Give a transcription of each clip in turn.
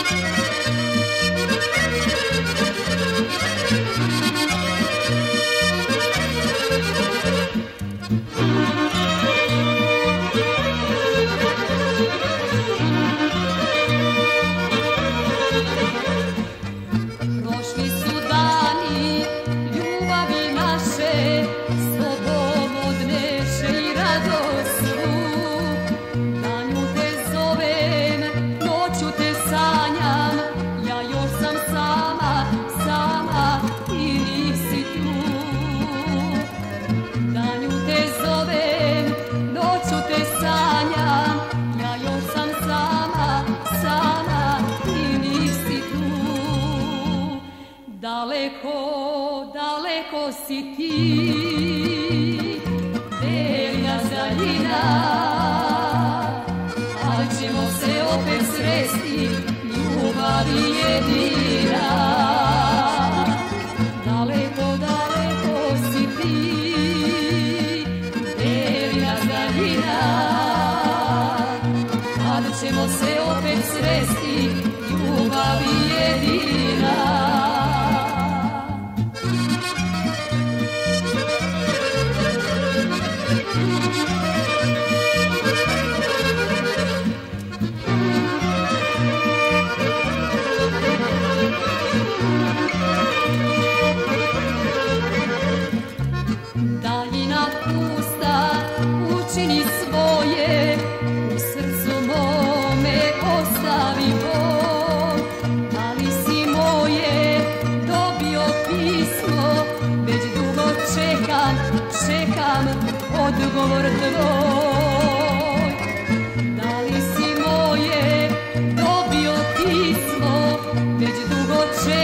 Odgovor tvoj, da li si moje dobio pismo, već dugo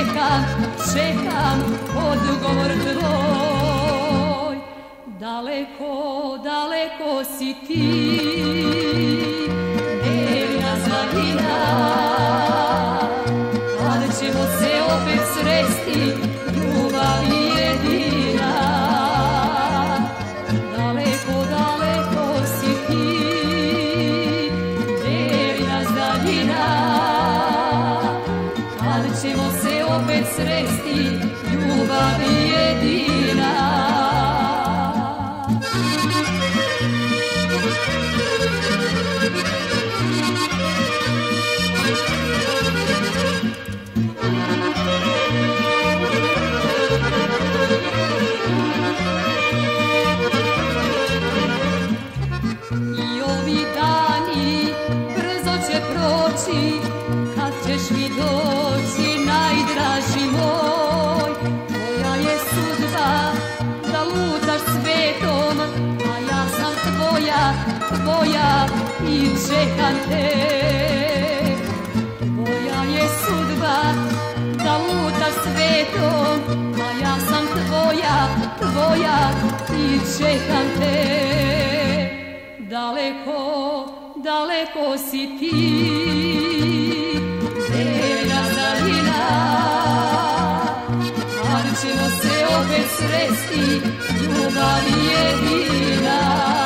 čekam odgovor tvoj. Daleko, daleko si ti, nevina zvanina, kad ćemo se opet sresti, ljubav jedina. Ćemo se opet sresti, ljubav jedina. I ovi dani brzo će proći, kad ćeš mi doći, najdraži moj. Tvoja je sudba da lutaš svetom, a ja sam tvoja i čekam te. Tvoja je sudba da lutaš svetom, a ja sam tvoja i čekam te. Daleko, daleko si ti, zemlja daljina, ali ćemo se opet sresti, ljubav jedina.